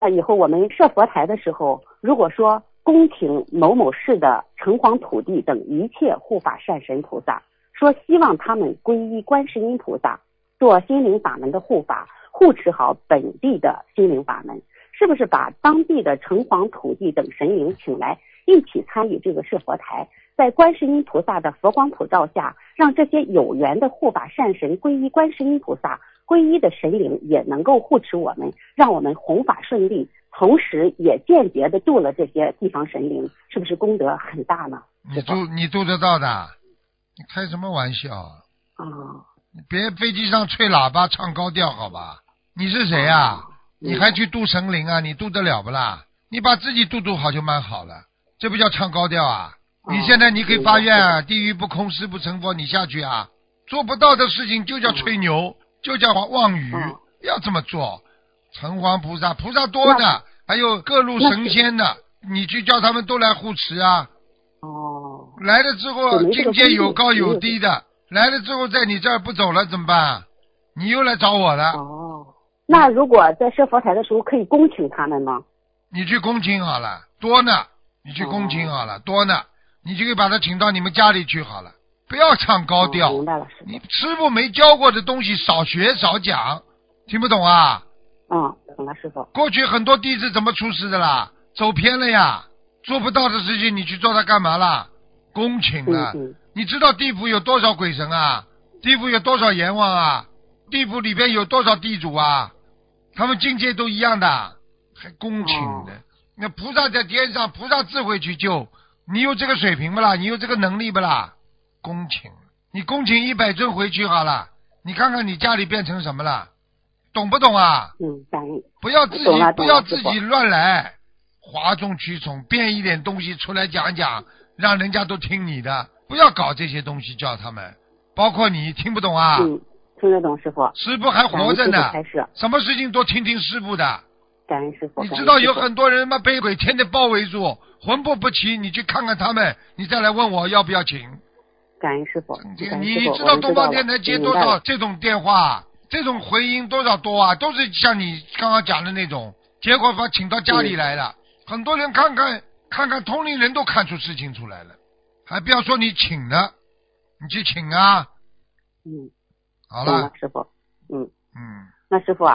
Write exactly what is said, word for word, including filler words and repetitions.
那以后我们设佛台的时候，如果说恭请某某市的城隍土地等一切护法善神菩萨，说希望他们皈依观世音菩萨，做心灵法门的护法，护持好本地的心灵法门，是不是把当地的城隍土地等神灵请来，一起参与这个设佛台，在观世音菩萨的佛光普照下，让这些有缘的护法善神皈依观世音菩萨，皈依的神灵也能够护持我们，让我们弘法顺利，同时也间接的度了这些地方神灵，是不是功德很大呢？ 你度你度得到的，你开什么玩笑啊？ 啊、 你别飞机上吹喇叭唱高调好吧？你是谁啊？你还去度神灵啊？你度得了不啦？你把自己度度好就蛮好了，这不叫唱高调啊？你现在你可以发愿啊，地狱不空，誓不成佛，你下去啊！做不到的事情就叫吹牛，就叫妄语，不要这么做。城隍菩萨菩萨多的，还有各路神仙的，你去叫他们都来护持啊。 哦， 来了之后境界有高有低的，来了之后在你这儿不走了怎么办？你又来找我了。 哦，那如果在设佛台的时候可以恭请他们吗？ 你去恭请好了，多呢，你去恭请好了，哦、多呢，你就可以把他请到你们家里去好了，不要唱高调。 哦、明白了，师父。 你师父没教过的东西少学少讲，听不懂啊？ 嗯，懂了，师父。 过去很多弟子怎么出事的啦？走偏了呀，做不到的事情你去做它干嘛啦？恭请了、嗯嗯，你知道地府有多少鬼神啊？地府有多少阎王啊？地府里边有多少地主啊？他们境界都一样的，还恭请的。哦、那菩萨在天上，菩萨自会去救。你有这个水平不啦？你有这个能力不啦？恭请，你恭请一百尊回去好了，你看看你家里变成什么了，懂不懂啊？ 嗯，感恩。 不要自己不要自己乱来，哗众取宠，变一点东西出来讲讲，让人家都听你的，不要搞这些东西，叫他们，包括你听不懂啊？ 嗯，听得懂，师父。 师父还活着呢，什么事情都听听师父的。 感恩师父。 你知道有很多人嘛被鬼天天包围住，魂魄不齐，你去看看他们，你再来问我要不要请。 感恩师父。 你你知道东方电台接多少这种电话，这种回音多少多啊？都是像你刚刚讲的那种，结果把请到家里来了，嗯、很多人看看看看通灵人都看出事情出来了，还不要说你请呢，你去请啊。 嗯， 好了， 师父。嗯嗯， 那师父啊。